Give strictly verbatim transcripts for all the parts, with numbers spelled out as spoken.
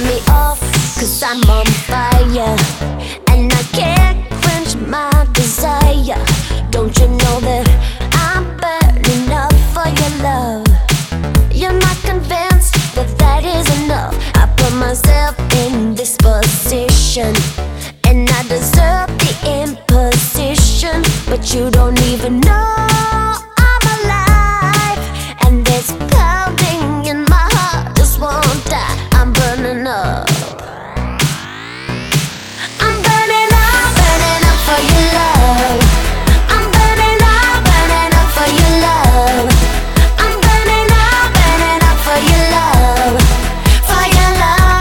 me off, cause I'm on fire, and I can't quench my desire. Don't you know that I'm burning up for your love? You're not convinced that that is enough. I put myself in this position, and I deserve the imposition, but you don't even know I'm alive, and there's pounding in my heart, just won't die. I'm burning up. I'm burning up, burning up for your love. I'm burning up, burning up for your love. I'm burning up, burning up for your love, for your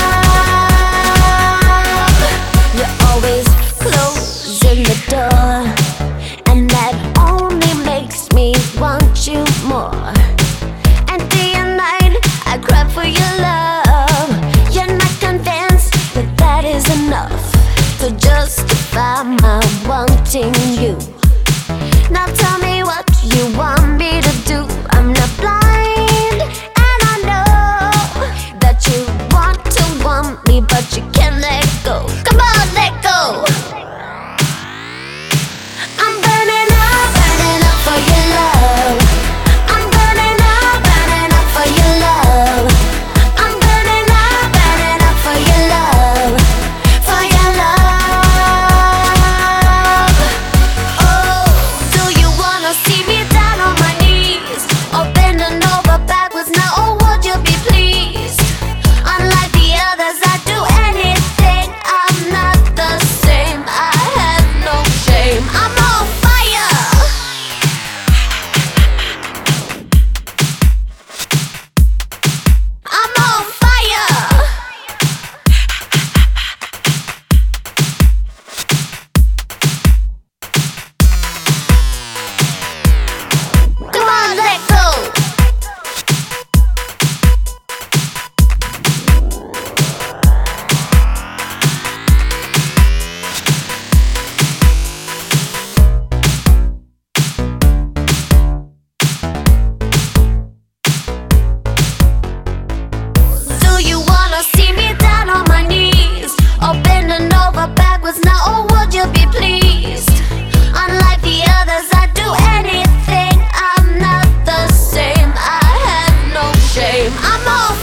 love. You're always closing the door, and that only makes me want you more. And day and night I cry for your love. You're not convinced that that is enough to justify my wanting you. Now tell me what you want me to do. I'm not blind, and I know that you want to want me, but you can't let go. Come on, let go. I'm burning up, burning up for your love. I'm burning up, burning up for your love. I'm burning up, burning up for your love, for your love. Oh, do you wanna see me down on my knees, or bending over backwards now? Or would you be pleased? Unlike the others, I do anything. I'm not the same. I have no shame. I'm on fire. I'm on fire. Come on, let go. Do you wanna see me down on my knees, or bending over backwards now? Or would you be pleased? Unlike the others, I do anything. I'm not the same. I have no shame. I'm on